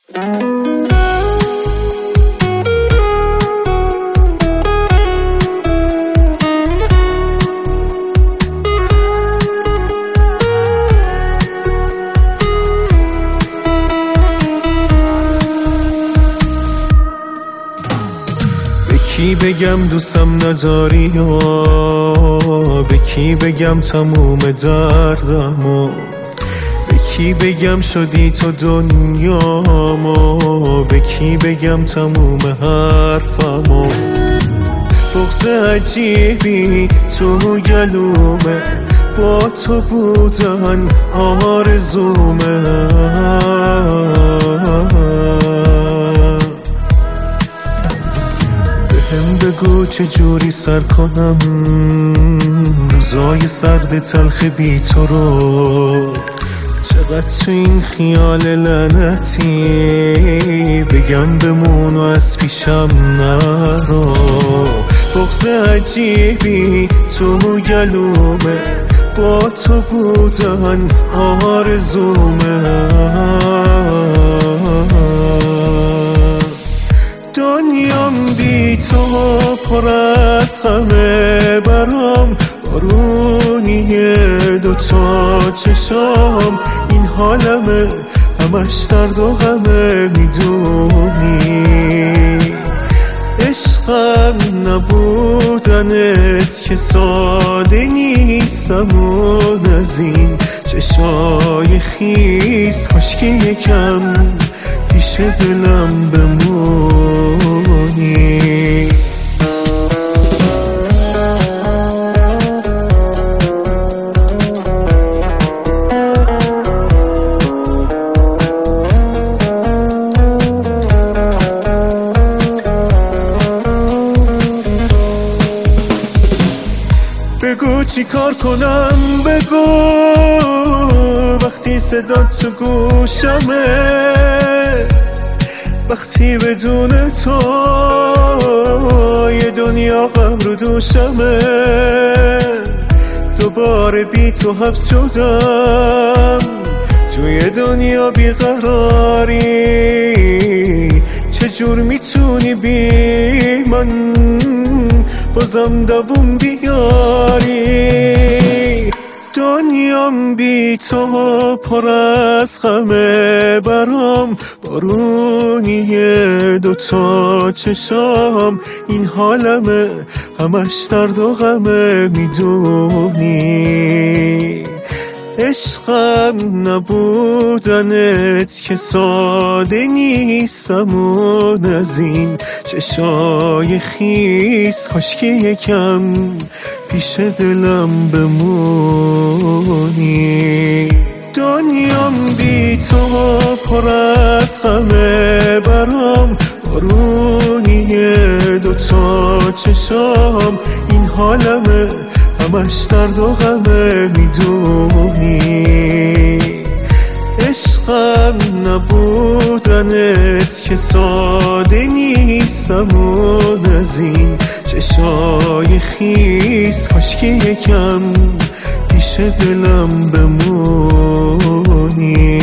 کی بگم دوستم نداری یا به کی بگم تموم دردمو، به کی بگم شدی تو دنیامو، به کی بگم تموم حرفمو. بغض عجیبی تو گلومه، با تو بودن آرزومه. بگو چجوری سر کنم روزای سرد تلخ بی تو رو، چقدر تو این خیال لعنتی بگم بمون و از پیشم نرو. بغض عجیبی تو گلومه، با تو بودن آرزومه. دنیام بی تو پر از غمه، برام بارونیه دوتا چشام. این حالمه همش درد و غمه، میدونی عشقم نبودنت که ساده نیستم. اون از این چشای خیس کاش که یکم پیش دلم بمونی. بگو چی کار کنم، بگو وقتی صدا تو گوشمه، وقتی بدون تو یه دنیا غم رو دوشمه. دوباره بی تو حبس شدم توی دنیا بیقراری. چجور میتونی بی من بازم دووم بیاری؟ دنیام بی تو پر از غمه، برام بارونیه دوتا چشام. این حالمه همش درد و غمه، میدونی عشقم نبودنت که ساده نیستم. اون از این چشای خیس کاش که یکم پیش دلم بمونی. دنیام بی تو پر از غمه، برام بارونیه دوتا چشام. این حالمه همش درد و غمه، میدونی عشقم نبودنت که ساده نیستم. اون از این چشای خیس کاش که یکم پیش دلم بمونی.